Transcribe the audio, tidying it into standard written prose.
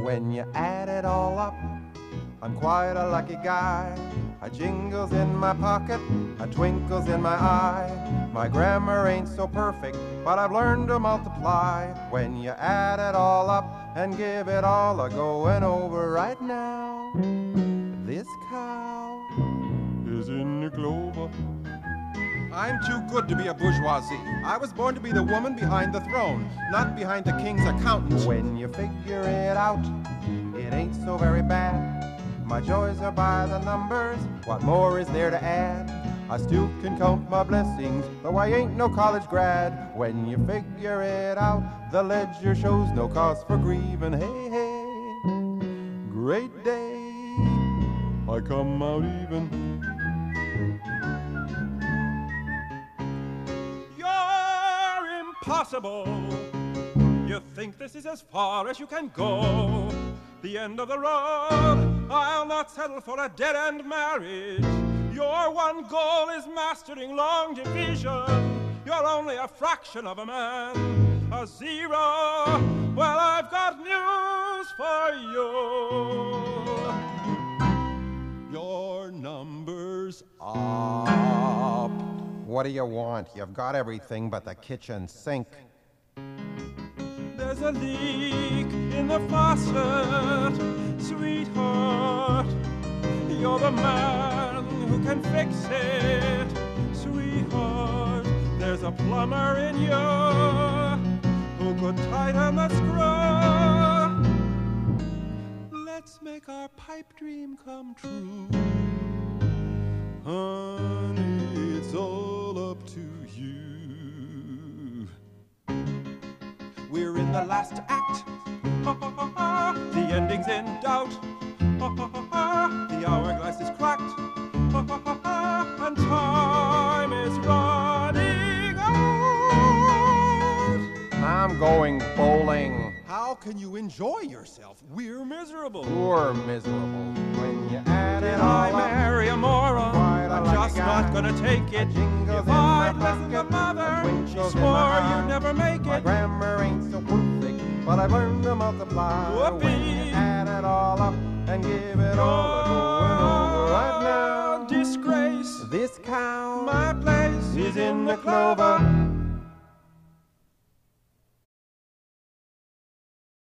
When you add it all up, I'm quite a lucky guy. A jingle's in my pocket, a twinkle's in my eye. My grammar ain't so perfect, but I've learned to multiply. When you add it all up and give it all a going over right now, this cow is in the clover. I'm too good to be a bourgeoisie. I was born to be the woman behind the throne, not behind the king's accountant. When you figure it out, it ain't so very bad. My joys are by the numbers, what more is there to add? I still can count my blessings, though I ain't no college grad. When you figure it out, the ledger shows no cause for grieving. Hey, hey, great day, I come out even. You're impossible. You think this is as far as you can go. The end of the road, I'll not settle for a dead-end marriage. Your one goal is mastering long division. You're only a fraction of a man, a zero. Well, I've got news for you. Your number's up. What do you want? You've got everything but the kitchen sink. There's a leak in the faucet, sweetheart. You're the man who can fix it, sweetheart. There's a plumber in you who could tighten the screw. Let's make our pipe dream come true. Honey, it's all up to you. We're in the last act. The ending's in doubt. The hourglass is cracked. And time is running out. I'm going bowling. How can you enjoy yourself? We're miserable. You're miserable. When you add it Did all I up, marry a moron? I'm like just not gonna take it. If I'd listened to Mother, she swore you'd never make My it. grammar ain't so perfect, but I've learned to multiply. Whoopee. When you add it all up